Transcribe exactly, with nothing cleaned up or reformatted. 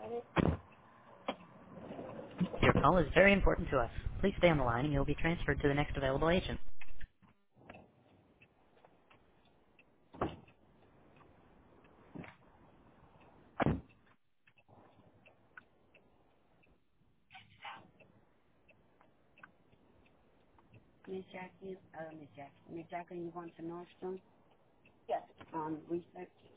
Your call is very important to us. Please stay on the line and you'll be transferred to the next available agent. Miss Jackie, uh, Miss Jackie, Miss Jackie, you want to Nordstrom Yes. on research?